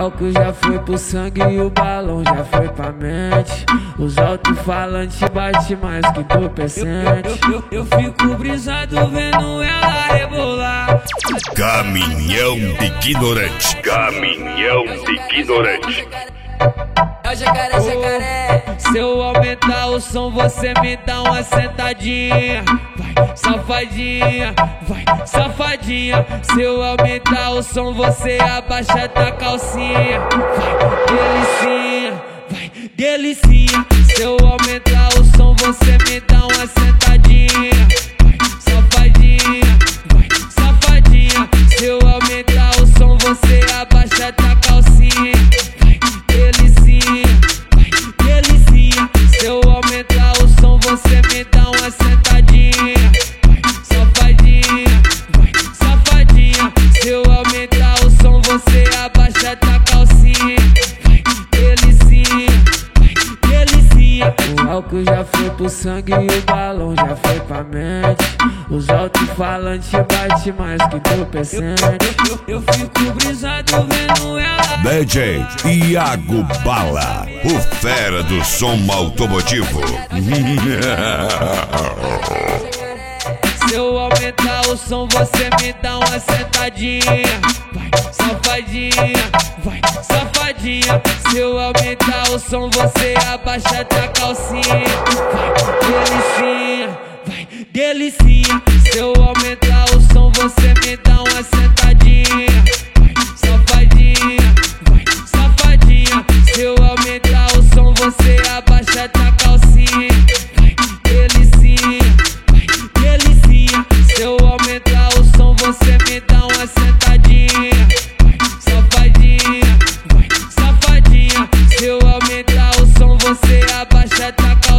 álcool já foi pro sangue e o balão já foi pra mente. Os alto-falantes bate mais que entorpecente. Eu fico brisado vendo ela rebolar. Caminhão de ignorante. Caminhão de ignorante. É o jacaré, jacaré. Se eu aumentar o som, você me dá uma sentadinha. Vai, safadinha, vai, safadinha. Se eu aumentar o som, você abaixa tua calcinha. Vai, delicinha. Se eu aumentar o som, você me dá uma sentadinha. Vai, safadinha, vai, safadinha. Se eu aumentar o som, você abaixa tua calcinha. Se eu aumentar o som, você me dá uma sentadinha. Vai, safadinha, vai, safadinha. Se eu aumentar o som, você abaixa tua calcinha. Vai, delicinha. O álcool já foi pro sangue e o balão já foi pra mente. Os alto-falantes bate mais que entorpecente. Eu fico brisado vendo ela. DJ Iago Bala, o fera do som automotivo. Se eu aumentar o som, você me dá uma sentadinha. Vai, safadinha, vai, safadinha. Se eu aumentar o som, você abaixa tua calcinha. Vai, delicinha. Se eu aumentar o som, você me dá uma sentadinha. Vai, safadinha, vai, safadinha. Se eu aumentar o som, você abaixa tua calcinha. Vai, delicinha. Se eu aumentar o som, você me dá uma sentadinha. Vai, safadinha, vai, safadinha. Se eu aumentar o som, você abaixa tua calcinha.